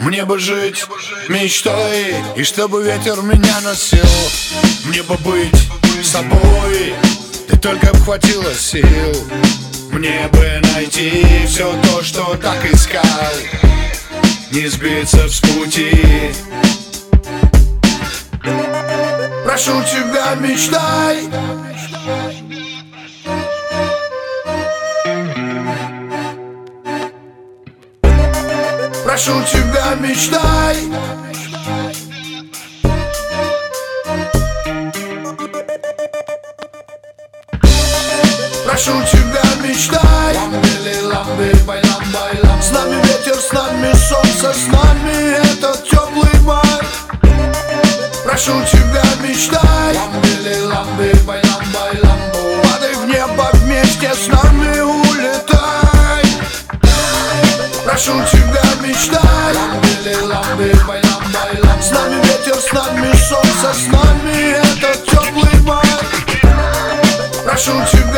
Мне бы жить мечтой, и чтобы ветер меня носил. Мне бы быть собой, ты только б хватило сил. Мне бы найти все то, что так искал, не сбиться с пути. Прошу тебя, мечтай. Прошу тебя, мечтай. Прошу тебя, мечтай. С нами ветер, с нами солнце, с нами этот теплый май. Прошу тебя, мечтай. Падай в небо вместе с нами, улетай. Прошу тебя, мечтай. С нами ветер, с нами солнце, с нами этот теплый май. Прошу тебя.